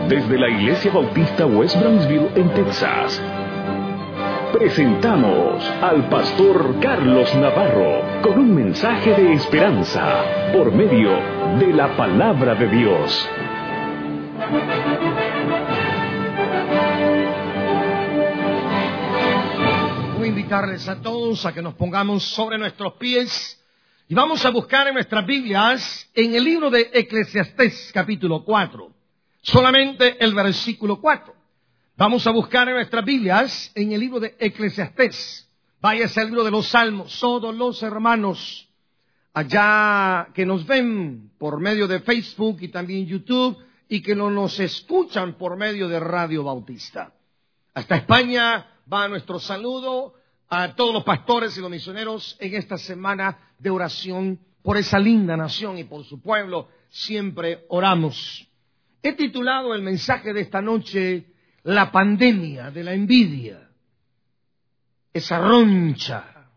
Desde la Iglesia Bautista West Brownsville en Texas, presentamos al pastor Carlos Navarro con un mensaje de esperanza por medio de la palabra de Dios. Voy a invitarles a todos a que nos pongamos sobre nuestros pies y vamos a buscar en nuestras Biblias en el libro de Eclesiastés capítulo 4, solamente el versículo 4. Vamos a buscar en nuestras Biblias en el libro de Eclesiastés. Váyase al libro de los Salmos. Todos los hermanos allá que nos ven por medio de Facebook y también YouTube y que no nos escuchan por medio de Radio Bautista. Hasta España va nuestro saludo a todos los pastores y los misioneros en esta semana de oración por esa linda nación y por su pueblo. Siempre oramos. He titulado el mensaje de esta noche La pandemia de la envidia. Esa roncha,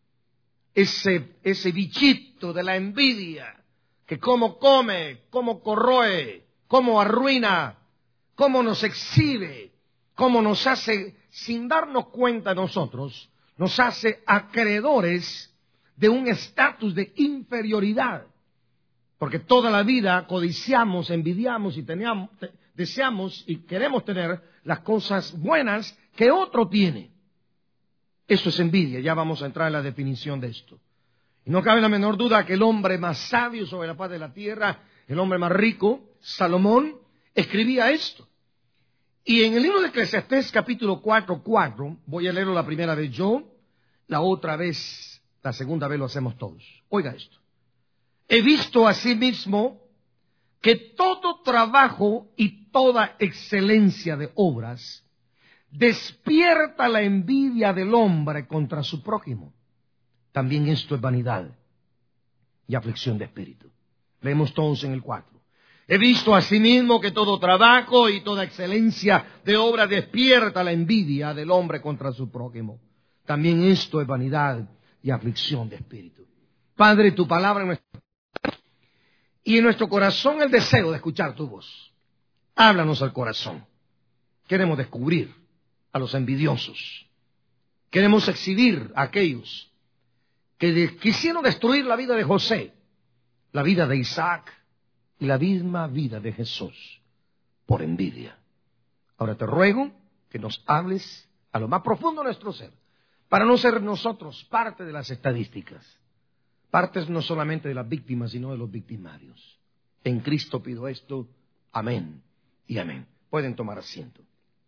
ese bichito de la envidia que cómo come, cómo corroe, cómo arruina, cómo nos exhibe, cómo nos hace, sin darnos cuenta nosotros, nos hace acreedores de un estatus de inferioridad. Porque toda la vida codiciamos, envidiamos y deseamos y queremos tener las cosas buenas que otro tiene. Eso es envidia. Ya vamos a entrar en la definición de esto. Y no cabe la menor duda que el hombre más sabio sobre la faz de la tierra, el hombre más rico, Salomón, escribía esto. Y en el libro de Eclesiastés capítulo 4, voy a leerlo la primera vez yo, la otra vez, la segunda vez lo hacemos todos. Oiga esto. He visto asimismo que todo trabajo y toda excelencia de obras despierta la envidia del hombre contra su prójimo. También esto es vanidad y aflicción de espíritu. Leemos todos en el 4. He visto asimismo que todo trabajo y toda excelencia de obra despierta la envidia del hombre contra su prójimo. También esto es vanidad y aflicción de espíritu. Padre, tu palabra en nuestro y en nuestro corazón el deseo de escuchar tu voz. Háblanos al corazón. Queremos descubrir a los envidiosos. Queremos exhibir a aquellos que quisieron destruir la vida de José, la vida de Isaac y la misma vida de Jesús por envidia. Ahora te ruego que nos hables a lo más profundo de nuestro ser, para no ser nosotros parte de las estadísticas. Partes no solamente de las víctimas, sino de los victimarios. En Cristo pido esto. Amén y amén. Pueden tomar asiento.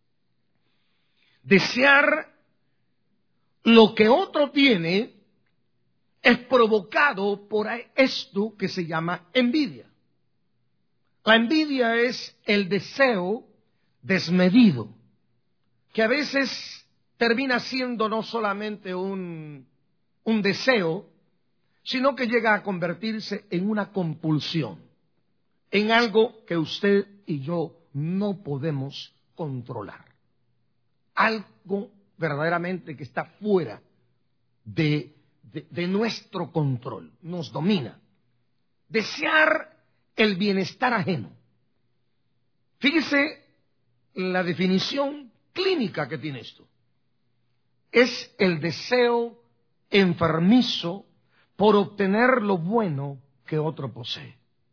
Desear lo que otro tiene es provocado por esto que se llama envidia. La envidia es el deseo desmedido, que a veces termina siendo no solamente un deseo, sino que llega a convertirse en una compulsión, en algo que usted y yo no podemos controlar. Algo verdaderamente que está fuera de nuestro control, nos domina. Desear el bienestar ajeno. Fíjese la definición clínica que tiene esto. Es el deseo enfermizo por obtener lo bueno que otro posee.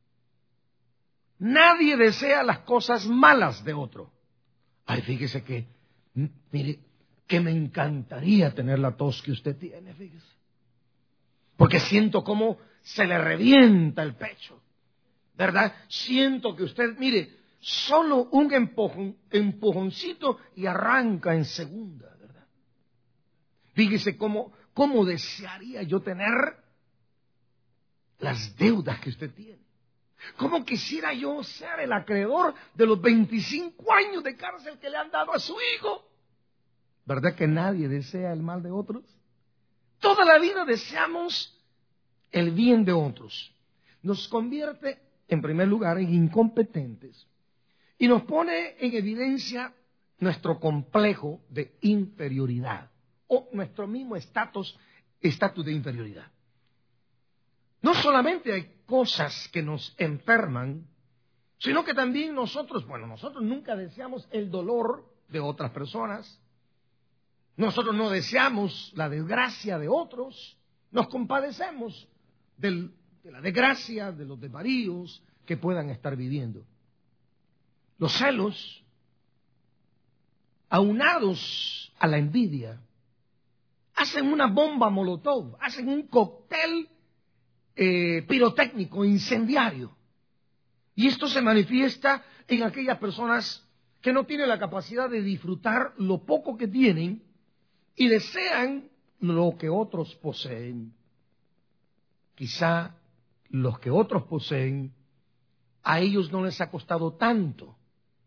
Nadie desea las cosas malas de otro. Ay, fíjese que, mire, que me encantaría tener la tos que usted tiene, fíjese. Porque siento cómo se le revienta el pecho, ¿verdad? Siento que usted, mire, solo un empujoncito y arranca en segunda, ¿verdad? Fíjese cómo desearía yo tener las deudas que usted tiene. ¿Cómo quisiera yo ser el acreedor de los 25 años de cárcel que le han dado a su hijo? ¿Verdad que nadie desea el mal de otros? Toda la vida deseamos el bien de otros. Nos convierte, en primer lugar, en incompetentes y nos pone en evidencia nuestro complejo de inferioridad o nuestro mismo estatus de inferioridad. No solamente hay cosas que nos enferman, sino que también nosotros nunca deseamos el dolor de otras personas. Nosotros no deseamos la desgracia de otros. Nos compadecemos de la desgracia de los desvaríos que puedan estar viviendo. Los celos, aunados a la envidia, hacen una bomba molotov, hacen un cóctel pirotécnico, incendiario. Y esto se manifiesta en aquellas personas que no tienen la capacidad de disfrutar lo poco que tienen y desean lo que otros poseen. Quizá los que otros poseen, a ellos no les ha costado tanto.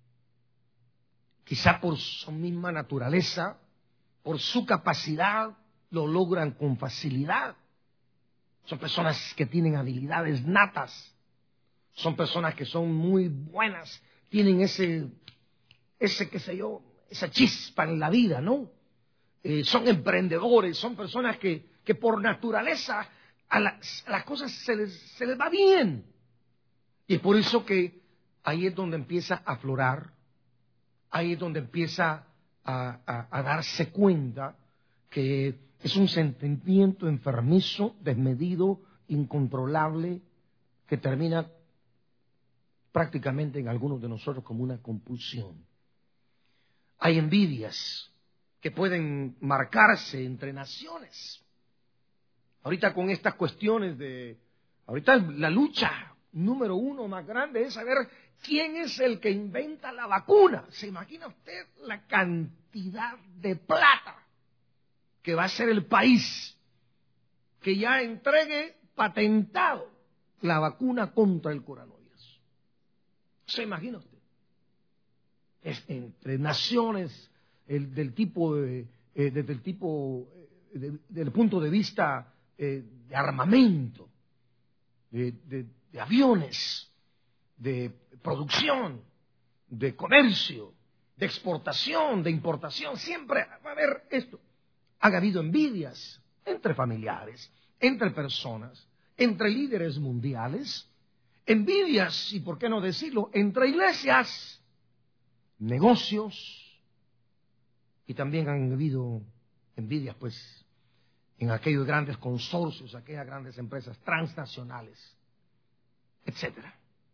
Quizá por su misma naturaleza, por su capacidad, lo logran con facilidad. Son personas que tienen habilidades natas. Son personas que son muy buenas. Tienen esa chispa en la vida, ¿no? Son emprendedores, son personas que por naturaleza a las cosas se les va bien. Y es por eso que ahí es donde empieza a aflorar, ahí es donde empieza a darse cuenta que es un sentimiento enfermizo, desmedido, incontrolable, que termina prácticamente en algunos de nosotros como una compulsión. Hay envidias que pueden marcarse entre naciones. Ahorita con estas cuestiones ahorita la lucha número uno más grande es saber quién es el que inventa la vacuna. ¿Se imagina usted la cantidad de plata que va a ser el país que ya entregue patentado la vacuna contra el coronavirus? ¿Se imagina usted? Es entre naciones desde el punto de vista de armamento, de aviones, de producción, de comercio, de exportación, de importación. Siempre va a haber esto. Ha habido envidias entre familiares, entre personas, entre líderes mundiales, envidias, y por qué no decirlo, entre iglesias, negocios, y también han habido envidias, pues, en aquellos grandes consorcios, aquellas grandes empresas transnacionales, etcétera.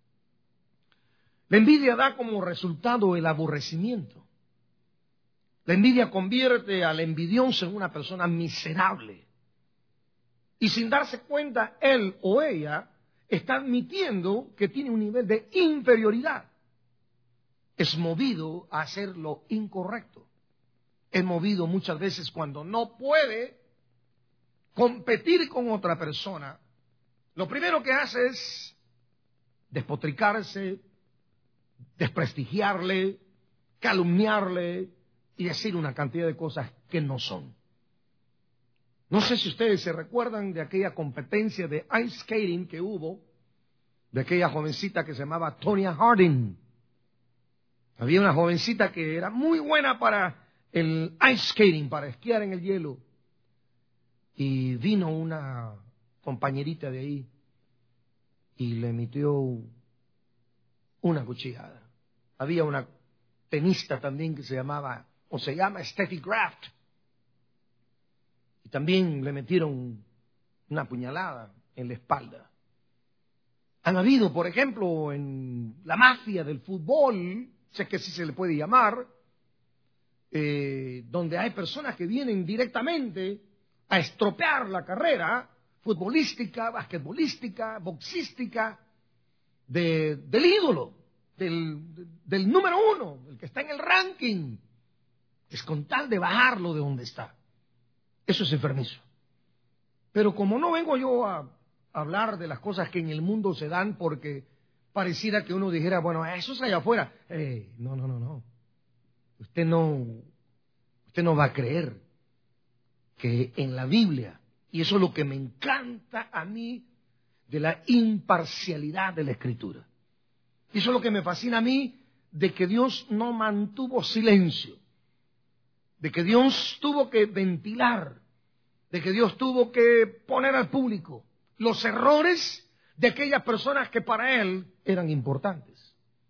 La envidia da como resultado el aborrecimiento. La envidia convierte al envidioso en una persona miserable. Y sin darse cuenta, él o ella está admitiendo que tiene un nivel de inferioridad. Es movido a hacer lo incorrecto. Es movido muchas veces cuando no puede competir con otra persona. Lo primero que hace es despotricarse, desprestigiarle, calumniarle y decir una cantidad de cosas que no son. No sé si ustedes se recuerdan de aquella competencia de ice skating que hubo, de aquella jovencita que se llamaba Tonya Harding. Había una jovencita que era muy buena para el ice skating, para esquiar en el hielo. Y vino una compañerita de ahí y le metió una cuchillada. Había una tenista también que se llama Steffi Graf. Y también le metieron una puñalada en la espalda. Han habido, por ejemplo, en la mafia del fútbol, sé que así se le puede llamar, donde hay personas que vienen directamente a estropear la carrera futbolística, basquetbolística, boxística del ídolo, del número uno, el que está en el ranking. Es con tal de bajarlo de donde está. Eso es enfermizo. Pero como no vengo yo a hablar de las cosas que en el mundo se dan, porque pareciera que uno dijera, bueno, eso es allá afuera. No. Usted no va a creer que en la Biblia, y eso es lo que me encanta a mí de la imparcialidad de la Escritura. Eso es lo que me fascina a mí, de que Dios no mantuvo silencio, de que Dios tuvo que ventilar, de que Dios tuvo que poner al público los errores de aquellas personas que para Él eran importantes.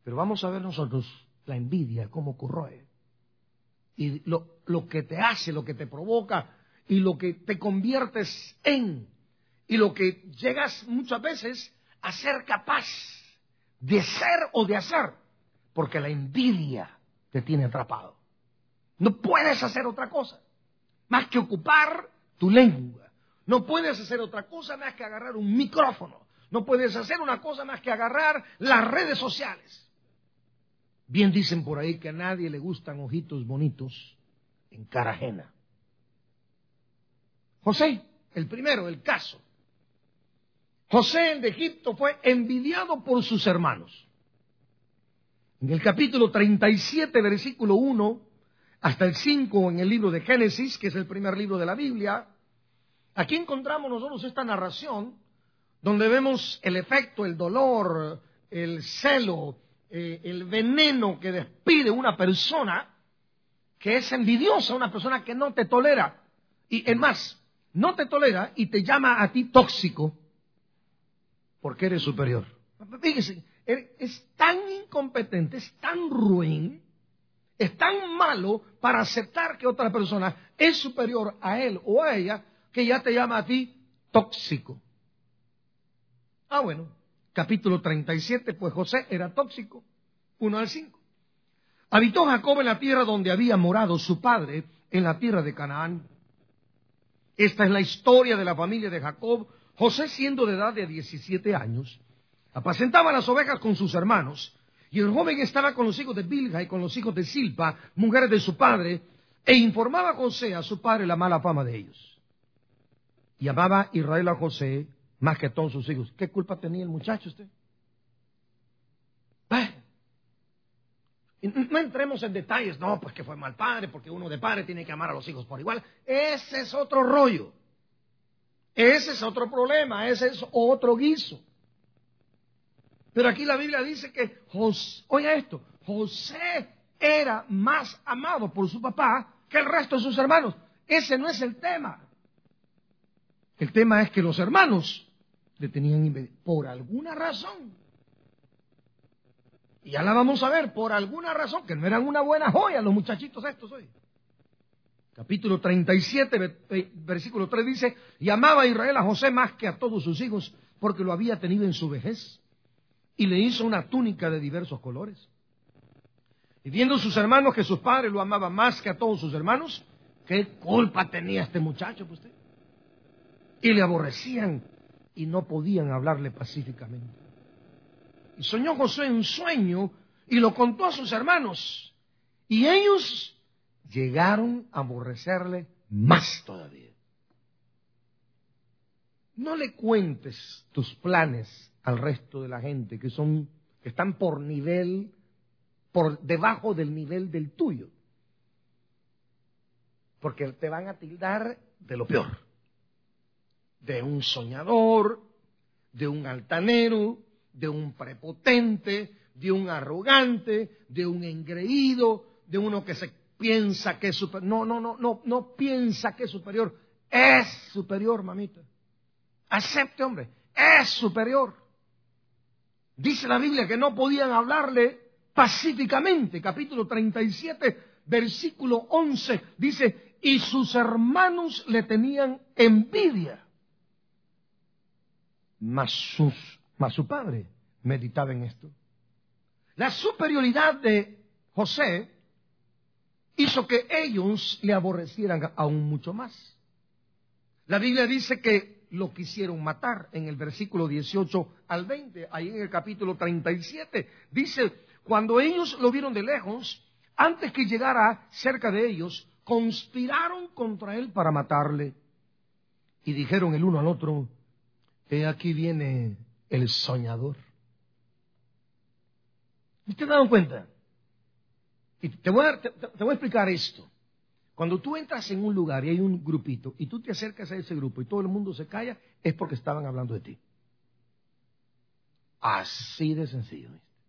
Pero vamos a ver nosotros la envidia, cómo corroe. Y lo que te hace, lo que te provoca, y lo que te conviertes en, y lo que llegas muchas veces a ser capaz de ser o de hacer, porque la envidia te tiene atrapado. No puedes hacer otra cosa más que ocupar tu lengua. No puedes hacer otra cosa más que agarrar un micrófono. No puedes hacer una cosa más que agarrar las redes sociales. Bien dicen por ahí que a nadie le gustan ojitos bonitos en cara ajena. José, el primero del caso. José, el de Egipto, fue envidiado por sus hermanos. En el capítulo 37, versículo 1, hasta el 5 en el libro de Génesis, que es el primer libro de la Biblia, aquí encontramos nosotros esta narración donde vemos el efecto, el dolor, el celo, el veneno que despide una persona que es envidiosa, una persona que no te tolera. Y es más, no te tolera y te llama a ti tóxico porque eres superior. Fíjese, es tan incompetente, es tan ruin, es tan malo para aceptar que otra persona es superior a él o a ella, que ya te llama a ti tóxico. Bueno, capítulo 37, pues José era tóxico, 1 al 5. Habitó Jacob en la tierra donde había morado su padre, en la tierra de Canaán. Esta es la historia de la familia de Jacob. José, siendo de edad de 17 años, apacentaba las ovejas con sus hermanos, y el joven estaba con los hijos de Bilha y con los hijos de Silpa, mujeres de su padre, e informaba a José, a su padre, la mala fama de ellos. Y amaba Israel a José más que a todos sus hijos. ¿Qué culpa tenía el muchacho usted? No entremos en detalles, no, pues que fue mal padre, porque uno de padre tiene que amar a los hijos por igual. Ese es otro rollo. Ese es otro problema, ese es otro guiso. Pero aquí la Biblia dice que oiga esto, José era más amado por su papá que el resto de sus hermanos. Ese no es el tema. El tema es que los hermanos le tenían envidia por alguna razón. Y ya la vamos a ver, por alguna razón, que no eran una buena joya los muchachitos estos hoy. Capítulo 37, versículo 3 dice, y amaba a Israel a José más que a todos sus hijos, porque lo había tenido en su vejez, y le hizo una túnica de diversos colores. Y viendo sus hermanos que sus padres lo amaban más que a todos sus hermanos, ¿qué culpa tenía este muchacho, pues usted? Y le aborrecían y no podían hablarle pacíficamente. Y soñó José un sueño y lo contó a sus hermanos. Y ellos llegaron a aborrecerle más todavía. No le cuentes tus planes al resto de la gente que están por debajo del nivel del tuyo. Porque te van a tildar de lo peor. De un soñador, de un altanero, de un prepotente, de un arrogante, de un engreído, de uno que se piensa que es superior. No piensa que es superior. Es superior, mamita. Acepte, hombre, es superior. Dice la Biblia que no podían hablarle pacíficamente. Capítulo 37, versículo 11, dice, y sus hermanos le tenían envidia. Mas su padre meditaba en esto. La superioridad de José hizo que ellos le aborrecieran aún mucho más. La Biblia dice que lo quisieron matar en el versículo 18 al 20, ahí en el capítulo 37. Dice, cuando ellos lo vieron de lejos, antes que llegara cerca de ellos, conspiraron contra él para matarle. Y dijeron el uno al otro, he aquí viene el soñador. ¿Te has dado cuenta? Y te voy a explicar esto. Cuando tú entras en un lugar y hay un grupito y tú te acercas a ese grupo y todo el mundo se calla, es porque estaban hablando de ti. Así de sencillo.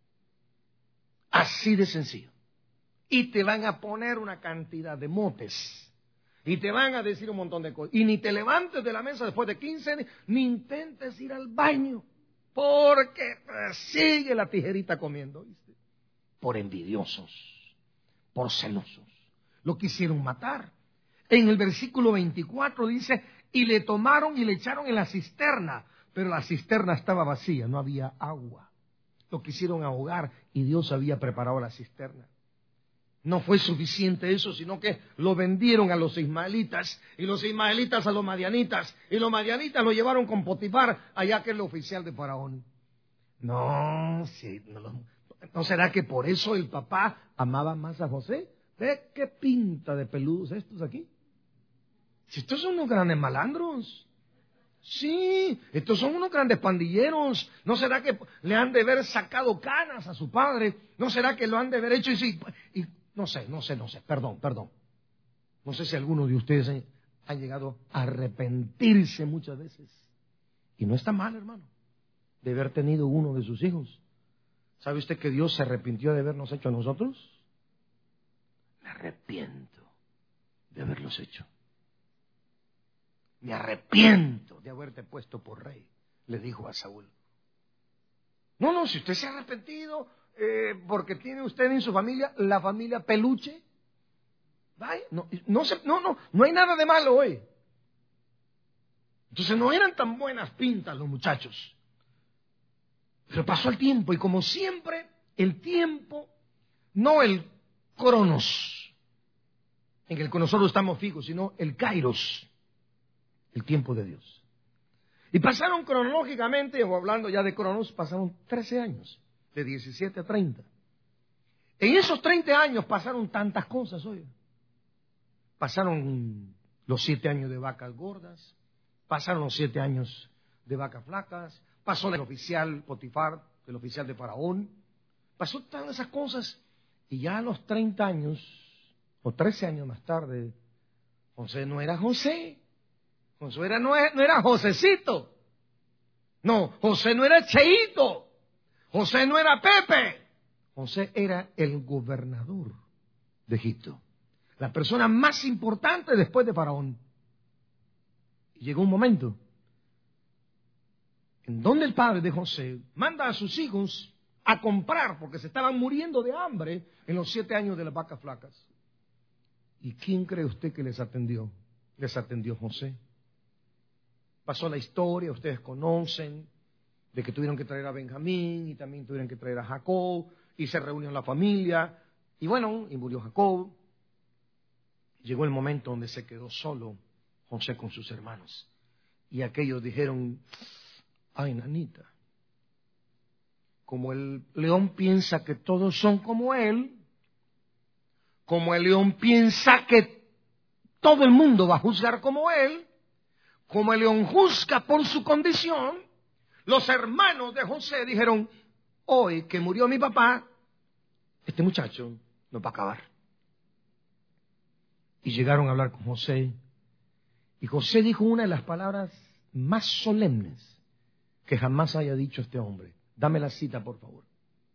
Así de sencillo. Y te van a poner una cantidad de motes. Y te van a decir un montón de cosas. Y ni te levantes de la mesa después de 15, ni intentes ir al baño. Porque sigue la tijerita comiendo, ¿viste? por envidiosos, por celosos. Lo quisieron matar. En el versículo 24 dice, y le tomaron y le echaron en la cisterna, pero la cisterna estaba vacía, no había agua. Lo quisieron ahogar y Dios había preparado la cisterna. No fue suficiente eso, sino que lo vendieron a los ismaelitas, y los ismaelitas a los madianitas, y los madianitas lo llevaron con Potifar, allá que es el oficial de Faraón. No será que por eso el papá amaba más a José. ¿Ve qué pinta de peludos estos aquí? Si estos son unos grandes malandros. Sí, estos son unos grandes pandilleros. ¿No será que le han de haber sacado canas a su padre? ¿No será que lo han de haber hecho y no sé, perdón. No sé si alguno de ustedes han llegado a arrepentirse muchas veces. Y no está mal, hermano, de haber tenido uno de sus hijos. ¿Sabe usted que Dios se arrepintió de habernos hecho a nosotros? Me arrepiento de haberlos hecho. Me arrepiento de haberte puesto por rey, le dijo a Saúl. No, si usted se ha arrepentido porque tiene usted en su familia la familia peluche, vaya, no hay nada de malo hoy. Entonces no eran tan buenas pintas los muchachos. Pero pasó el tiempo y como siempre, el tiempo, no el cronos, en el que nosotros estamos fijos, sino el kairos, el tiempo de Dios. Y pasaron cronológicamente, o hablando ya de cronos, pasaron 13 años, de 17 a 30. En esos 30 años pasaron tantas cosas, oye. Pasaron los 7 años de vacas gordas, pasaron los 7 años de vacas flacas, pasó el oficial Potifar, el oficial de Faraón, pasó todas esas cosas, y ya a los 30 años, o 13 años más tarde, José no era José. José no era Josecito. No, José no era Cheito. José no era Pepe. José era el gobernador de Egipto. La persona más importante después de Faraón. Y llegó un momento en donde el padre de José manda a sus hijos a comprar, porque se estaban muriendo de hambre en los 7 años de las vacas flacas. ¿Y quién cree usted que les atendió? Les atendió José. Pasó la historia, ustedes conocen, de que tuvieron que traer a Benjamín y también tuvieron que traer a Jacob, y se reunió la familia, y bueno, y murió Jacob. Llegó el momento donde se quedó solo José con sus hermanos, y aquellos dijeron, ay, nanita, como el león piensa que todos son como él, como el león piensa que todo el mundo va a juzgar como él, como el león juzga por su condición, los hermanos de José dijeron, hoy que murió mi papá, este muchacho nos va a acabar. Y llegaron a hablar con José, y José dijo una de las palabras más solemnes que jamás haya dicho este hombre. Dame la cita, por favor.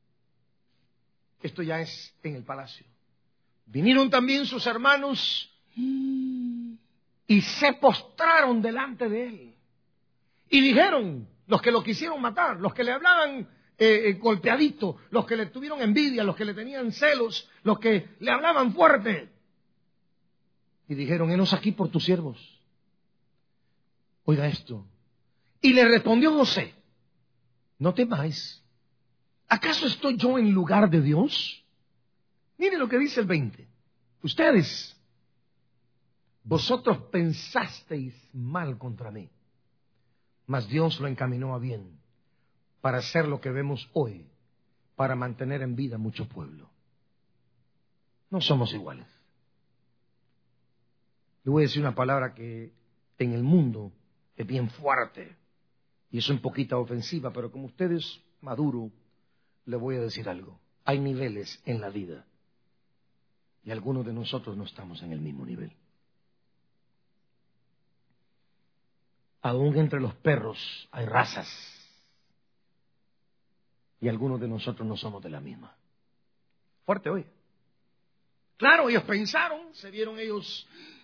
Esto ya es en el palacio. Vinieron también sus hermanos y se postraron delante de él. Y dijeron, los que lo quisieron matar, los que le hablaban golpeadito, los que le tuvieron envidia, los que le tenían celos, los que le hablaban fuerte. Y dijeron, henos aquí por tus siervos. Oiga esto. Y le respondió José, no temáis. ¿Acaso estoy yo en lugar de Dios? Mire lo que dice el 20. Vosotros pensasteis mal contra mí, mas Dios lo encaminó a bien, para hacer lo que vemos hoy, para mantener en vida mucho pueblo. No somos iguales. Le voy a decir una palabra que en el mundo es bien fuerte, y es un poquito ofensiva, pero como usted es maduro, le voy a decir algo. Hay niveles en la vida, y algunos de nosotros no estamos en el mismo nivel. Aún entre los perros hay razas, y algunos de nosotros no somos de la misma. Fuerte hoy. Claro, ellos pensaron, se vieron ellos,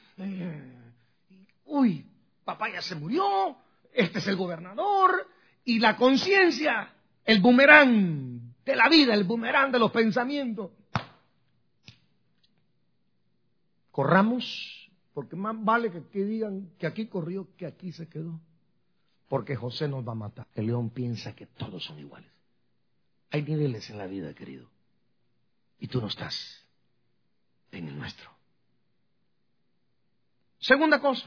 uy, papá ya se murió, este es el gobernador, y la conciencia, el boomerang, de la vida, el boomerang de los pensamientos. Corramos, porque más vale que digan que aquí corrió, que aquí se quedó. Porque José nos va a matar. El león piensa que todos son iguales. Hay niveles en la vida, querido. Y tú no estás en el nuestro. Segunda cosa.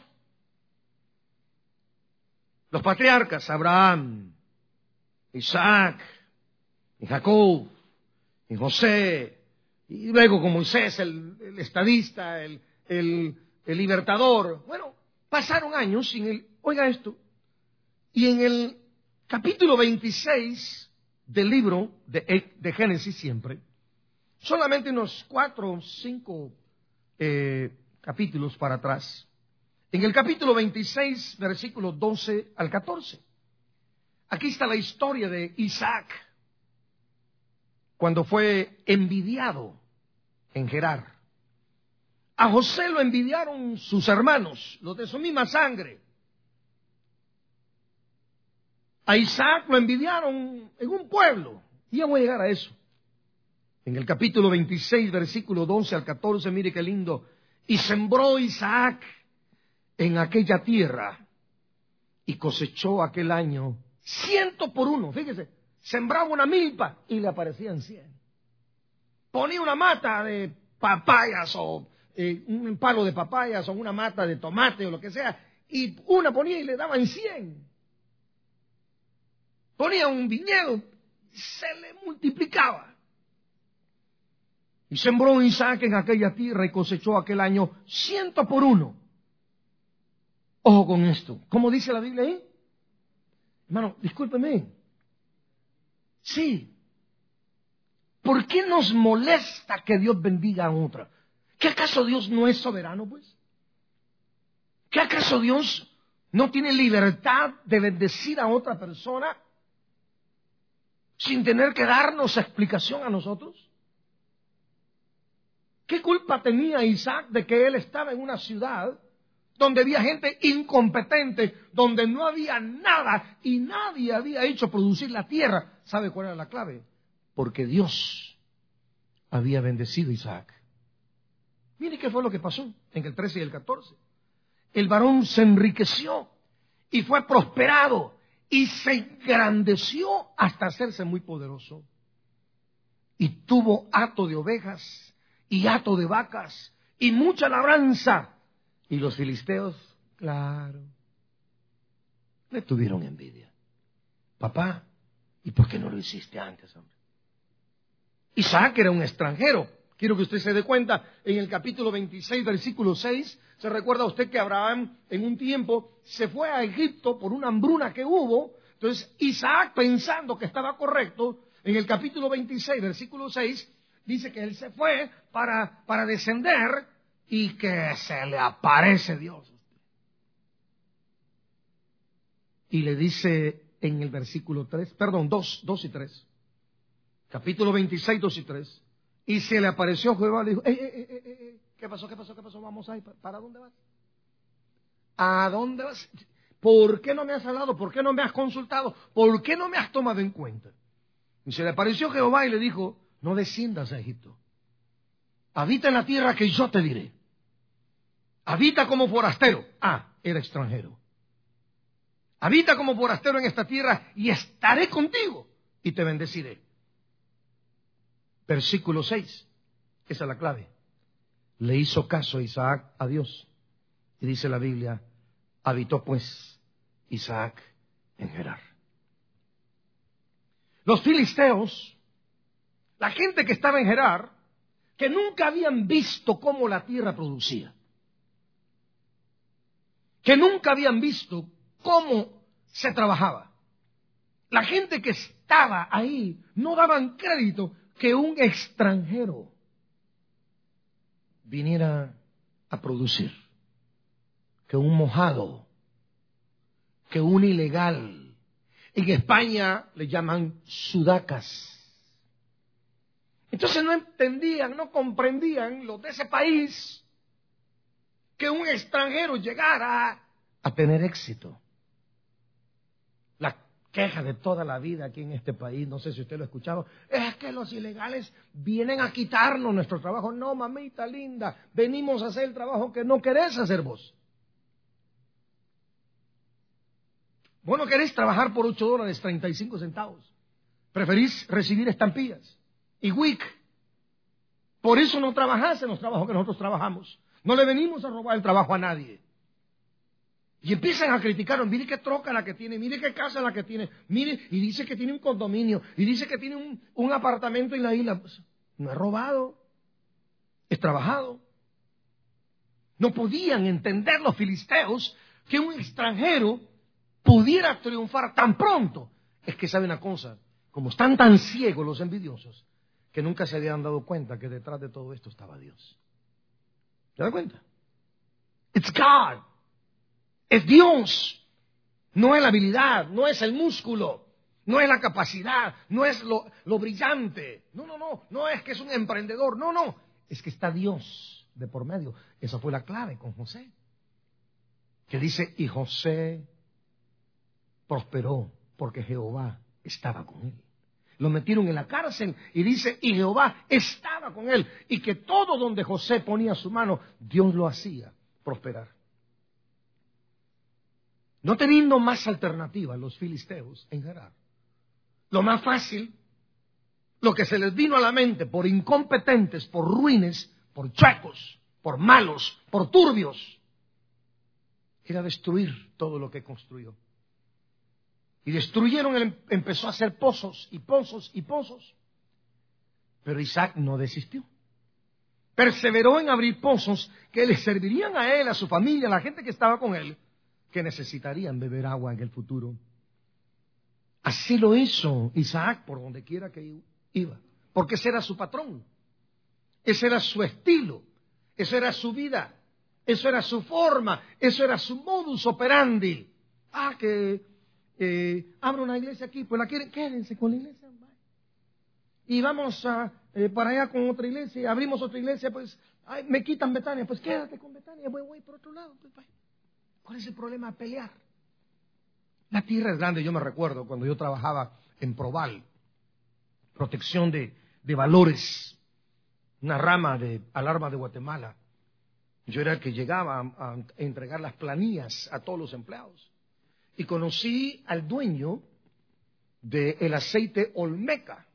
Los patriarcas, Abraham, Isaac, y Jacob, y José, y luego con Moisés, el estadista, el libertador. Bueno, pasaron años oiga esto, y en el capítulo 26 del libro de Génesis siempre, solamente unos 4 o 5 capítulos para atrás, en el capítulo 26, versículos 12 al 14, aquí está la historia de Isaac, cuando fue envidiado en Gerar. A José lo envidiaron sus hermanos, los de su misma sangre. A Isaac lo envidiaron en un pueblo. Y ya voy a llegar a eso. En el capítulo 26, versículo 12 al 14, mire qué lindo. Y sembró Isaac en aquella tierra y cosechó aquel año 100 por 1. Fíjese, sembraba una milpa y le aparecían 100. Ponía una mata de papayas o un palo de papayas o una mata de tomate o lo que sea, y una ponía y le daban 100. Ponía un viñedo, se le multiplicaba. Y sembró Isaac en aquella tierra y cosechó aquel año 100 por 1. Ojo con esto. ¿Cómo dice la Biblia ahí? Hermano, discúlpeme. Sí. ¿Por qué nos molesta que Dios bendiga a otra? ¿Qué acaso Dios no es soberano, pues? ¿Qué acaso Dios no tiene libertad de bendecir a otra persona sin tener que darnos explicación a nosotros? ¿Qué culpa tenía Isaac de que él estaba en una ciudad donde había gente incompetente, donde no había nada y nadie había hecho producir la tierra? ¿Sabe cuál era la clave? Porque Dios había bendecido a Isaac. Mire qué fue lo que pasó en el 13 y el 14. El varón se enriqueció y fue prosperado y se engrandeció hasta hacerse muy poderoso. Y tuvo hato de ovejas y hato de vacas y mucha labranza. Y los filisteos, claro, le tuvieron envidia. Papá, ¿y por qué no lo hiciste antes, hombre? Isaac era un extranjero. Quiero que usted se dé cuenta, en el capítulo 26, versículo 6, se recuerda usted que Abraham en un tiempo se fue a Egipto por una hambruna que hubo. Entonces Isaac, pensando que estaba correcto, en el capítulo 26, versículo 6, dice que él se fue para descender y que se le aparece Dios. Y le dice en el versículo 3, perdón, 2 y 3, capítulo 26, 2 y 3, y se le apareció Jehová, le dijo, ¿qué pasó? Vamos ahí, ¿para dónde vas? ¿A dónde vas? ¿Por qué no me has hablado? ¿Por qué no me has consultado? ¿Por qué no me has tomado en cuenta? Y se le apareció Jehová y le dijo, no desciendas a Egipto. Habita en la tierra que yo te diré. Habita como forastero. Era extranjero. Habita como forastero en esta tierra y estaré contigo y te bendeciré. Versículo 6. Esa es la clave. Le hizo caso Isaac a Dios. Y dice la Biblia, habitó pues Isaac en Gerar. Los filisteos, la gente que estaba en Gerar, que nunca habían visto cómo la tierra producía, que nunca habían visto cómo se trabajaba. La gente que estaba ahí no daban crédito que un extranjero viniera a producir, que un mojado, que un ilegal. En España le llaman sudacas. Entonces no entendían, no comprendían los de ese país que un extranjero llegara a tener éxito. queja de toda la vida aquí en este país, no sé si usted lo ha escuchado, es que los ilegales vienen a quitarnos nuestro trabajo. No, mamita linda, venimos a hacer el trabajo que no querés hacer vos. Vos no querés trabajar por $8, 35 centavos. Preferís recibir estampillas y WIC. Por eso no trabajás en los trabajos que nosotros trabajamos. No le venimos a robar el trabajo a nadie. Y empiezan a criticarnos, mire qué troca la que tiene, mire qué casa la que tiene, mire, y dice que tiene un condominio, y dice que tiene un apartamento en la isla. Pues, no es robado, es trabajado. No podían entender los filisteos que un extranjero pudiera triunfar tan pronto. Es que sabe una cosa, como están tan ciegos los envidiosos, que nunca se habían dado cuenta que detrás de todo esto estaba Dios. ¿Se da cuenta? It's God. Es Dios. No es la habilidad, no es el músculo, no es la capacidad, no es lo brillante. No es que es un emprendedor. No. Es que está Dios de por medio. Esa fue la clave con José. Que dice, y José prosperó porque Jehová estaba con él. Lo metieron en la cárcel y dice, y Jehová estaba con él. Y que todo donde José ponía su mano, Dios lo hacía prosperar. No teniendo más alternativa los filisteos en Gerar. Lo más fácil, lo que se les vino a la mente por incompetentes, por ruines, por chuecos, por malos, por turbios, era destruir todo lo que construyó. Y destruyeron, empezó a hacer pozos y pozos y pozos. Pero Isaac no desistió. Perseveró en abrir pozos que le servirían a él, a su familia, a la gente que estaba con él, que necesitarían beber agua en el futuro. Así lo hizo Isaac por donde quiera que iba, porque ese era su patrón, ese era su estilo, eso era su vida, eso era su forma, eso era su modus operandi. Abro una iglesia aquí, pues la quieren, quédense con la iglesia. Y vamos para allá con otra iglesia, y abrimos otra iglesia, pues me quitan Betania, pues quédate con Betania, voy por otro lado, pues vaya. ¿Cuál es el problema? Pelear. La tierra es grande. Yo me recuerdo cuando yo trabajaba en Proval, protección de valores, una rama de Alarma de Guatemala. Yo era el que llegaba a entregar las planillas a todos los empleados. Y conocí al dueño del aceite Olmeca.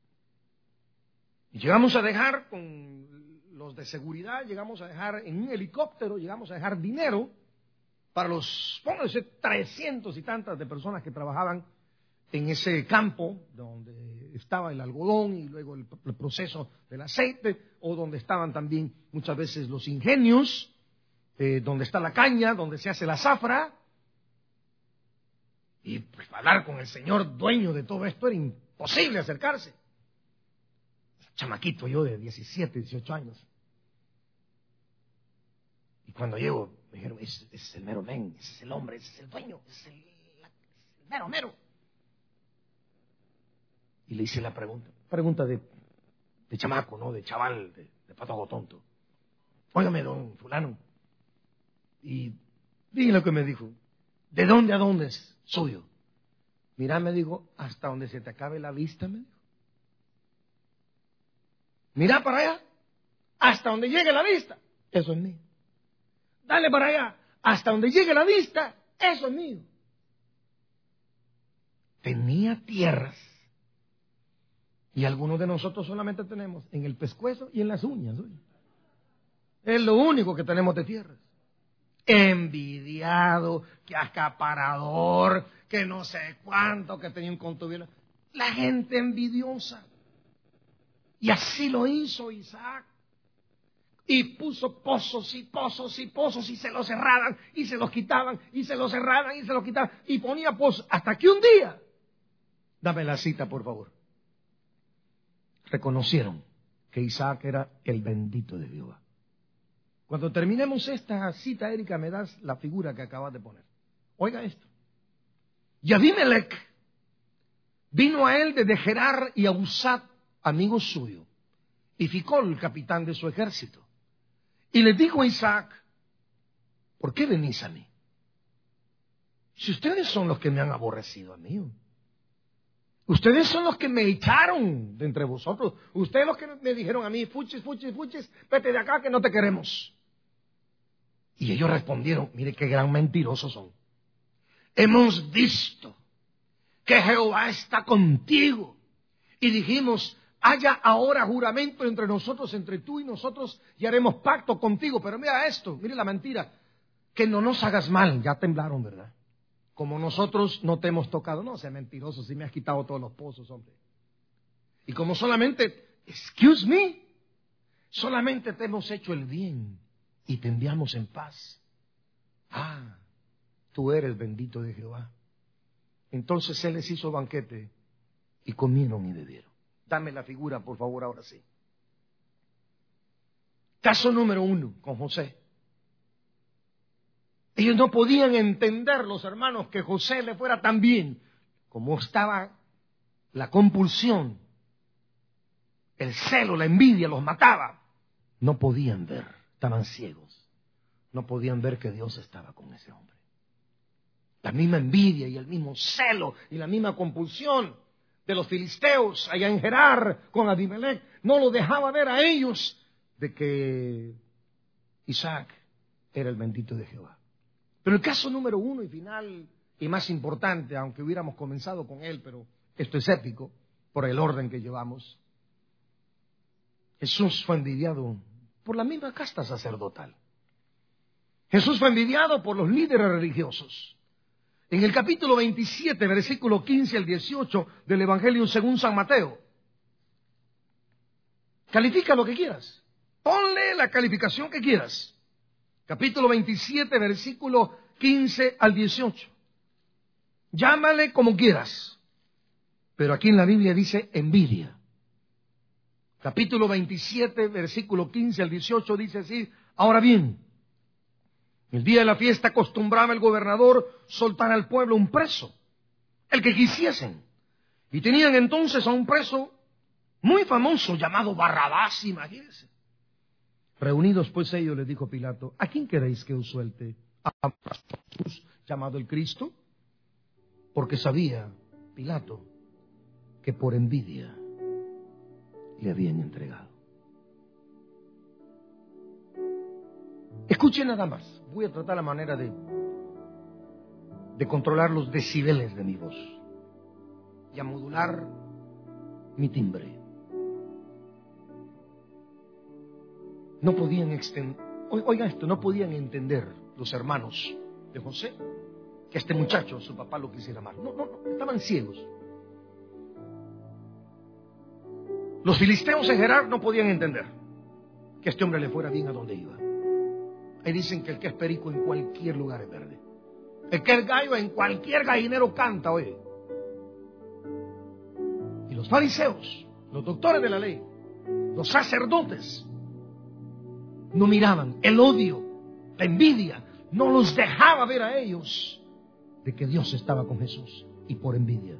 Y llegamos a dejar con los de seguridad, llegamos a dejar en un helicóptero, llegamos a dejar dinero para los, pónganse, 300 y tantas de personas que trabajaban en ese campo donde estaba el algodón y luego el proceso del aceite, o donde estaban también muchas veces los ingenios, donde está la caña, donde se hace la zafra. Y pues hablar con el señor dueño de todo esto era imposible acercarse. Chamaquito yo de 17, 18 años. Y cuando llego, me dijeron, ese es el mero men, ese es el hombre, ese es el dueño, ese es el mero. Y le hice la pregunta de chamaco, ¿no? De chaval, de patojo tonto. Óigame, don fulano. Y dije lo que me dijo. ¿De dónde a dónde es suyo? Mira, me dijo, hasta donde se te acabe la vista, me dijo. Mira para allá, hasta donde llegue la vista, eso es mío. Dale para allá, hasta donde llegue la vista, eso es mío. Tenía tierras. Y algunos de nosotros solamente tenemos en el pescuezo y en las uñas. ¿Oye? Es lo único que tenemos de tierras. Envidiado, que acaparador, que no sé cuánto, que tenía un concubino. La gente envidiosa. Y así lo hizo Isaac. Y puso pozos y pozos y pozos y se los cerraban y se los quitaban y se los cerraban y se los quitaban. Y ponía pozos hasta que un día, dame la cita por favor, reconocieron que Isaac era el bendito de Jehová. Cuando terminemos esta cita, Erika, me das la figura que acabas de poner. Oiga esto. Y Abimelech vino a él desde Gerar y a Usat, amigo suyo, y Ficol, el capitán de su ejército. Y le dijo a Isaac, ¿por qué venís a mí? Si ustedes son los que me han aborrecido a mí. Ustedes son los que me echaron de entre vosotros. Ustedes los que me dijeron a mí, fuchis, vete de acá que no te queremos. Y ellos respondieron, mire qué gran mentirosos son. Hemos visto que Jehová está contigo. Y dijimos, haya ahora juramento entre nosotros, entre tú y nosotros, y haremos pacto contigo. Pero mira esto, mire la mentira. Que no nos hagas mal. Ya temblaron, ¿verdad? Como nosotros no te hemos tocado. No, sea mentiroso, si me has quitado todos los pozos, hombre. Y como solamente, excuse me, solamente te hemos hecho el bien y te enviamos en paz. Ah, tú eres bendito de Jehová. Entonces Él les hizo banquete y comieron y bebieron. Dame la figura, por favor, ahora sí. Caso número 1 con José. Ellos no podían entender, los hermanos, que José le fuera tan bien como estaba la compulsión, el celo, la envidia, los mataba. No podían ver, estaban ciegos. No podían ver que Dios estaba con ese hombre. La misma envidia y el mismo celo y la misma compulsión de los filisteos allá en Gerar con Abimelech no lo dejaba ver a ellos de que Isaac era el bendito de Jehová. Pero el caso número 1 y final y más importante, aunque hubiéramos comenzado con él, pero esto es épico por el orden que llevamos. Jesús fue envidiado por la misma casta sacerdotal. Jesús fue envidiado por los líderes religiosos. En el capítulo 27, versículo 15 al 18 del Evangelio según San Mateo. Califica lo que quieras. Ponle la calificación que quieras. Capítulo 27, versículo 15 al 18. Llámale como quieras. Pero aquí en la Biblia dice envidia. Capítulo 27, versículo 15 al 18 dice así. Ahora bien, el día de la fiesta acostumbraba el gobernador soltar al pueblo un preso, el que quisiesen. Y tenían entonces a un preso muy famoso llamado Barrabás, imagínense. Reunidos pues ellos, les dijo Pilato, ¿a quién queréis que os suelte? ¿A Jesús llamado el Cristo? Porque sabía Pilato que por envidia le habían entregado. Escuchen nada más, voy a tratar la manera de controlar los decibeles de mi voz y a modular mi timbre. No podían oiga esto, no podían entender los hermanos de José que este muchacho, su papá, lo quisiera amar. No, estaban ciegos. Los filisteos en Gerar no podían entender que este hombre le fuera bien a donde iba. Ahí dicen que el que es perico en cualquier lugar es verde. El que es gallo en cualquier gallinero canta, oye. Y los fariseos, los doctores de la ley, los sacerdotes, no miraban. El odio, la envidia, no los dejaba ver a ellos de que Dios estaba con Jesús. Y por envidia.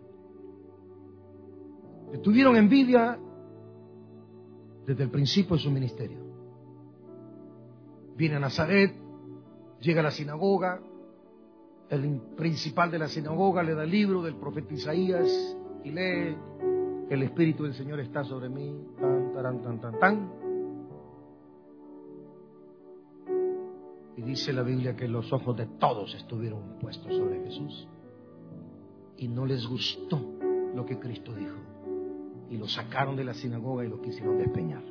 Le tuvieron envidia desde el principio de su ministerio. Viene a Nazaret, llega a la sinagoga, el principal de la sinagoga le da el libro del profeta Isaías y lee, el Espíritu del Señor está sobre mí, tan, tarán, tan, tan, tan. Y dice la Biblia que los ojos de todos estuvieron puestos sobre Jesús y no les gustó lo que Cristo dijo y lo sacaron de la sinagoga y lo quisieron despeñar.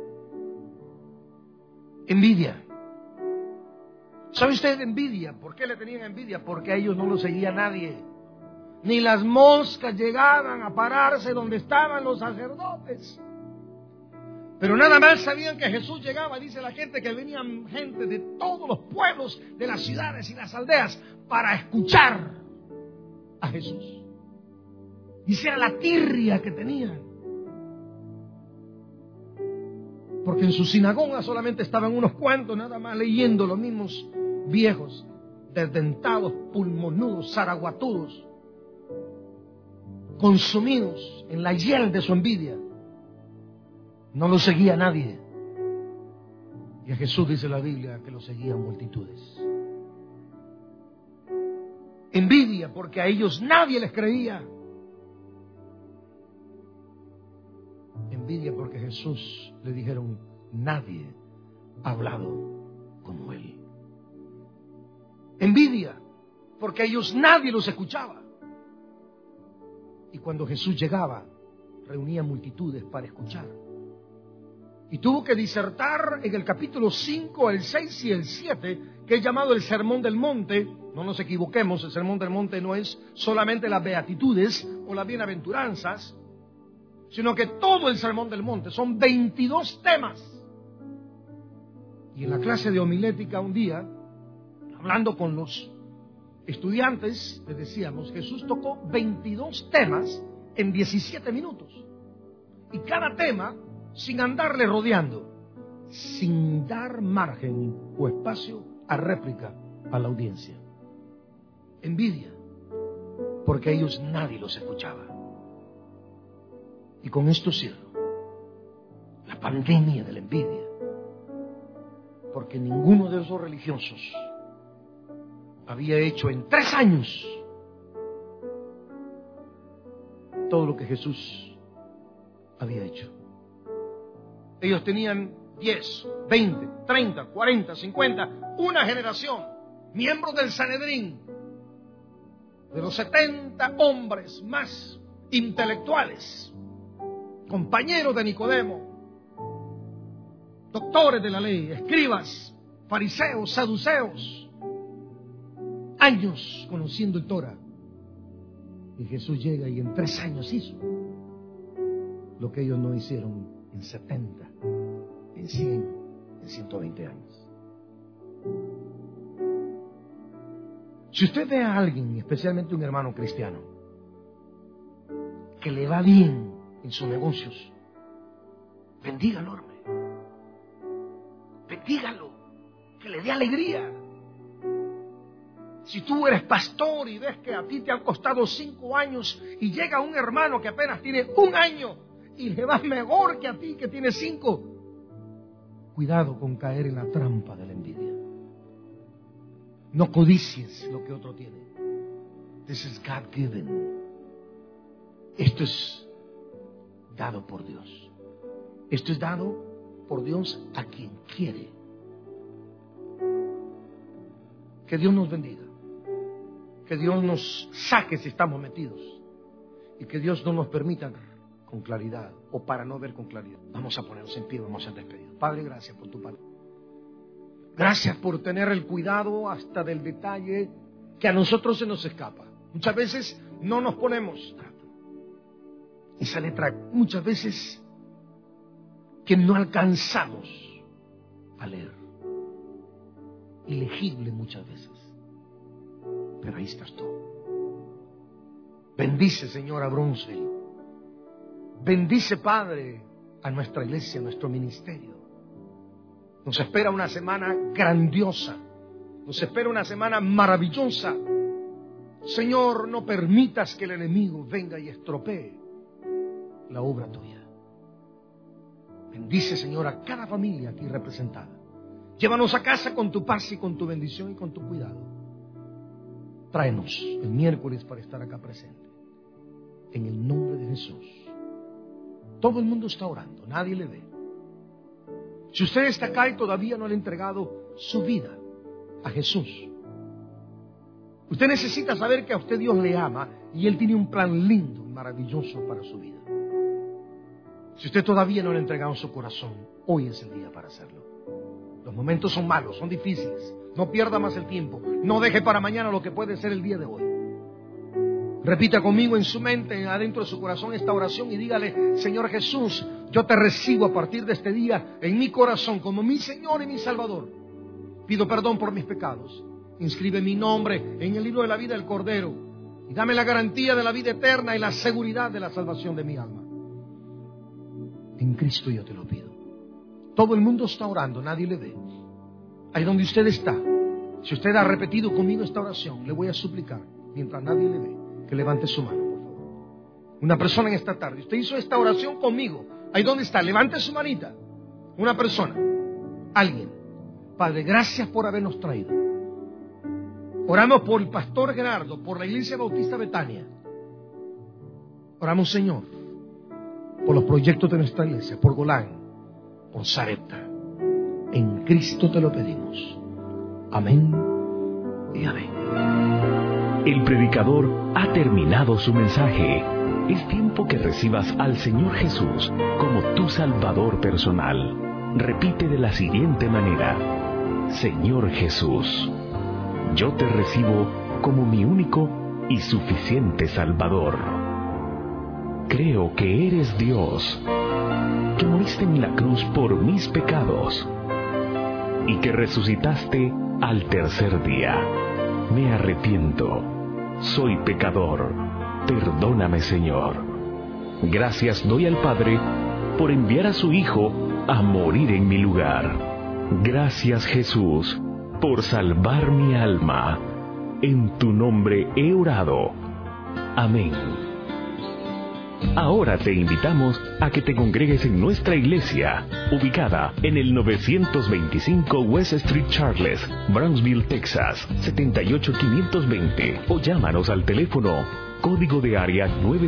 Envidia. ¿Sabe usted envidia? ¿Por qué le tenían envidia? Porque a ellos no lo seguía nadie. Ni las moscas llegaban a pararse donde estaban los sacerdotes. Pero nada más sabían que Jesús llegaba, dice la gente, que venían gente de todos los pueblos, de las ciudades y las aldeas, para escuchar a Jesús. Y esa era la tirria que tenían. Porque en su sinagoga solamente estaban unos cuantos nada más leyendo, los mismos viejos, desdentados, pulmonudos, zaraguatudos, consumidos en la hiel de su envidia. No lo seguía nadie. Y a Jesús dice la Biblia que lo seguían multitudes. Envidia porque a ellos nadie les creía. envidia porque Jesús le dijeron, nadie ha hablado como él. Envidia porque ellos nadie los escuchaba. Y cuando Jesús llegaba, reunía multitudes para escuchar. Y tuvo que disertar en el capítulo 5, el 6 y el 7, que es llamado el Sermón del Monte. No nos equivoquemos, el Sermón del Monte no es solamente las beatitudes o las bienaventuranzas, sino que todo el Sermón del Monte son 22 temas. Y en la clase de homilética un día, hablando con los estudiantes, les decíamos, Jesús tocó 22 temas en 17 minutos. Y cada tema, sin andarle rodeando, sin dar margen o espacio a réplica a la audiencia. Envidia, porque a ellos nadie los escuchaba. Y con esto cierro. La pandemia de la envidia, porque ninguno de esos religiosos había hecho en 3 años todo lo que Jesús había hecho. Ellos tenían 10, 20, 30, 40, 50, una generación, miembros del Sanedrín, de los 70 hombres más intelectuales, compañeros de Nicodemo, doctores de la ley, escribas, fariseos, saduceos, años conociendo el Torah. Y Jesús llega y en 3 años hizo lo que ellos no hicieron en 70, en 100, en 120 años. Si usted ve a alguien, especialmente un hermano cristiano, que le va bien en sus negocios, bendígalo, hermano. Bendígalo, que le dé alegría. Si tú eres pastor y ves que a ti te han costado 5 años y llega un hermano que apenas tiene 1 año y le va mejor que a ti que tiene 5, cuidado con caer en la trampa de la envidia. No codicies lo que otro tiene. This is God given. Esto es dado por Dios. Esto es dado por Dios a quien quiere. Que Dios nos bendiga. Que Dios nos saque si estamos metidos. Y que Dios no nos permita con claridad o para no ver con claridad. Vamos a ponernos en pie, vamos a despedir. Padre, gracias por tu palabra. Gracias por tener el cuidado hasta del detalle que a nosotros se nos escapa. Muchas veces no nos ponemos esa letra, muchas veces que no alcanzamos a leer. Ilegible muchas veces. Pero ahí estás tú. Bendice, Señor, a Brownsville. Bendice, Padre, a nuestra iglesia, a nuestro ministerio. Nos espera una semana grandiosa. Nos espera una semana maravillosa. Señor, no permitas que el enemigo venga y estropee la obra tuya. Bendice, Señor, a cada familia aquí representada. Llévanos a casa con tu paz y con tu bendición y con tu cuidado. Tráenos el miércoles para estar acá presente. En el nombre de Jesús. Todo el mundo está orando, nadie le ve. Si usted está acá y todavía no le ha entregado su vida a Jesús, usted necesita saber que a usted Dios le ama y Él tiene un plan lindo y maravilloso para su vida. Si usted todavía no le ha entregado su corazón, hoy es el día para hacerlo. Los momentos son malos, son difíciles. No pierda más el tiempo. No deje para mañana lo que puede ser el día de hoy. Repita conmigo en su mente, adentro de su corazón, esta oración y dígale: Señor Jesús, yo te recibo a partir de este día en mi corazón como mi Señor y mi Salvador. Pido perdón por mis pecados. Inscribe mi nombre en el libro de la vida del Cordero y dame la garantía de la vida eterna y la seguridad de la salvación de mi alma. En Cristo yo te lo pido. Todo el mundo está orando, nadie le ve. Ahí donde usted está, si usted ha repetido conmigo esta oración, le voy a suplicar, mientras nadie le ve, que levante su mano, por favor. Una persona en esta tarde, usted hizo esta oración conmigo. Ahí donde está, levante su manita. Una persona, alguien. Padre, gracias por habernos traído. Oramos por el pastor Gerardo, por la Iglesia Bautista Betania. Oramos, Señor, por los proyectos de nuestra iglesia, por Golán, por Sarepta. En Cristo te lo pedimos. Amén y amén. El predicador ha terminado su mensaje. Es tiempo que recibas al Señor Jesús como tu Salvador personal. Repite de la siguiente manera: Señor Jesús, yo te recibo como mi único y suficiente Salvador. Creo que eres Dios, que moriste en la cruz por mis pecados y que resucitaste al tercer día. Me arrepiento, soy pecador, perdóname, Señor. Gracias doy al Padre por enviar a su Hijo a morir en mi lugar. Gracias, Jesús, por salvar mi alma. En tu nombre he orado. Amén. Ahora te invitamos a que te congregues en nuestra iglesia, ubicada en el 925 West Street Charles, Brownsville, Texas, 78520, o llámanos al teléfono código de área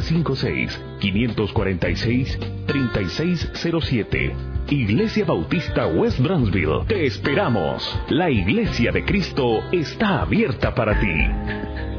956-546-3607. Iglesia Bautista West Brownsville. Te esperamos. La Iglesia de Cristo está abierta para ti.